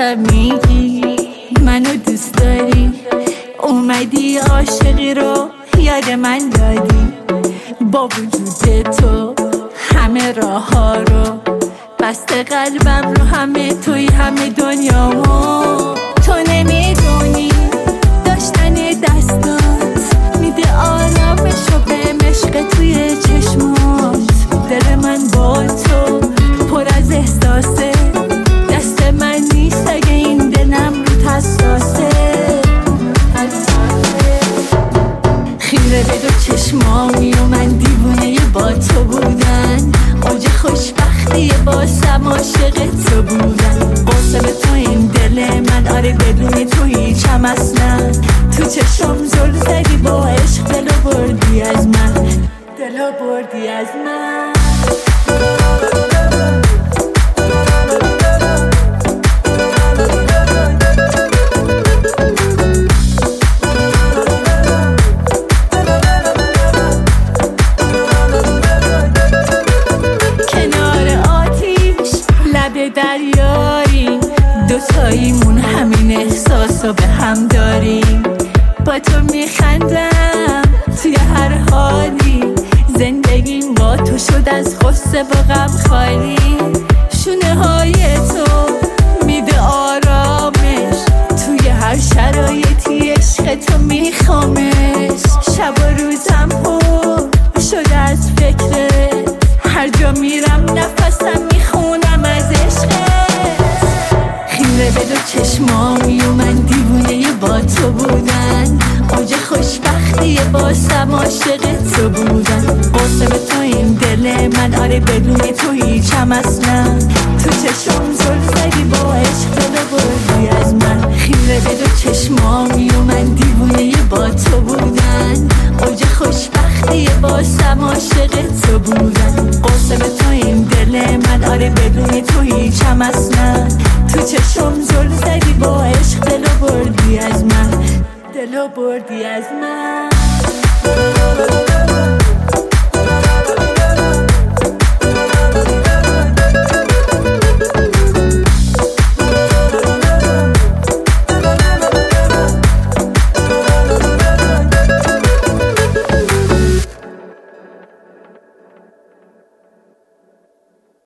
شب میگی منو دوست داری، اومدی عاشقی رو یاد من دادی، با وجود تو همه راه ها رو بسته، قلبم رو همه توی همه دنیامو. تو نمیدونی داشتن دستات میده آرامش و به مشق توی چشمات. دل من با تو پر از احساسه، دست من نیست اگه این دلم رو حساسه. خیره به دو چشمامی و من دیوونه با تو بودن، اوج خوشبختیه باسم عاشق تو بودن. قاسم تو این دل من، آره بدون تو هیچم اصلا. تو چشم زل زدی با عشق، دلو بردی از من، دلو بردی از من. دریاریم دوتاییمون، همین احساسو به هم داریم. با تو میخندم توی هر حالی، زندگیم با تو شد از غصه و غم خالی. شونه های تو میده آرامش، توی هر شرایطی عشق تو میخوامش. شب و روزم پر شده از فکرت، هر جا میرم نفسم میخونم از عشقت. خیره به دو چشمامی و من دیوونه با تو بودن، اوج خوشبختیه باسم عاشق تو بودن. قاسم تو این دل من، آره بدون تو هیچم اصلا. تو چشم زل زدی با عشق، دلو بردی از من. خیره به دو چشمامی و من دیوونه با تو بودن، اوج خوشبختیه باسم عاشق تو بودن. قاسم تو این دل من، آره بدون تو هیچم اصلا. تو چشم زل زدی با عشق، دلو بردی از من، دلو بردی از من.